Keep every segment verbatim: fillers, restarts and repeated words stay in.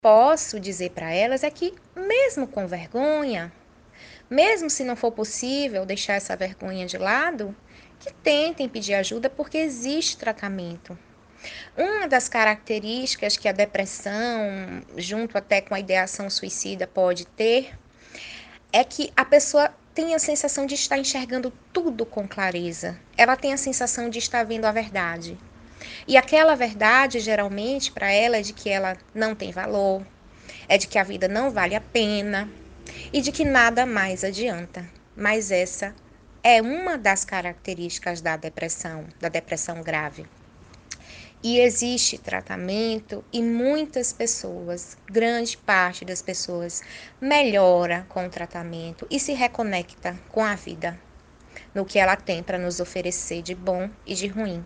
posso dizer para elas é que, mesmo com vergonha, mesmo se não for possível deixar essa vergonha de lado, que tentem pedir ajuda, porque existe tratamento. Uma das características que a depressão, junto até com a ideação suicida, pode ter, é que a pessoa tem a sensação de estar enxergando tudo com clareza. Ela tem a sensação de estar vendo a verdade. E aquela verdade, geralmente, para ela é de que ela não tem valor, é de que a vida não vale a pena e de que nada mais adianta. Mas essa é uma das características da depressão, da depressão grave. E existe tratamento e muitas pessoas, grande parte das pessoas, melhora com o tratamento e se reconecta com a vida, no que ela tem para nos oferecer de bom e de ruim.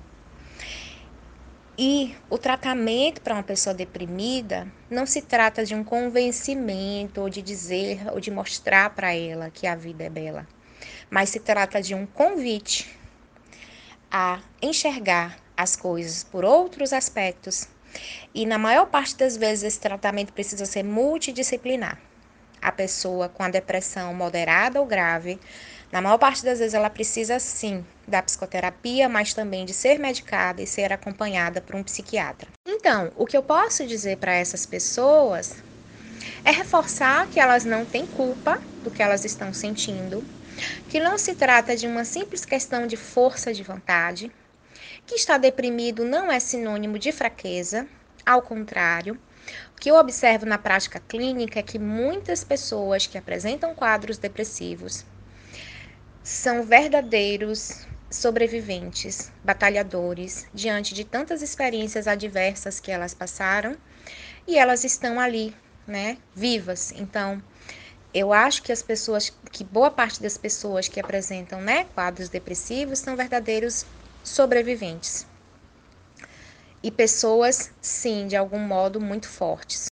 E o tratamento para uma pessoa deprimida não se trata de um convencimento ou de dizer ou de mostrar para ela que a vida é bela, mas se trata de um convite a enxergar as coisas por outros aspectos. E na maior parte das vezes esse tratamento precisa ser multidisciplinar. A pessoa com a depressão moderada ou grave, na maior parte das vezes ela precisa sim da psicoterapia, mas também de ser medicada e ser acompanhada por um psiquiatra. Então, o que eu posso dizer para essas pessoas é reforçar que elas não têm culpa do que elas estão sentindo, que não se trata de uma simples questão de força de vontade, que estar deprimido não é sinônimo de fraqueza, ao contrário. O que eu observo na prática clínica é que muitas pessoas que apresentam quadros depressivos são verdadeiros sobreviventes, batalhadores, diante de tantas experiências adversas que elas passaram, e elas estão ali, né, vivas. Então, eu acho que as pessoas, que boa parte das pessoas que apresentam, né, quadros depressivos são verdadeiros sobreviventes. E pessoas, sim, de algum modo muito fortes.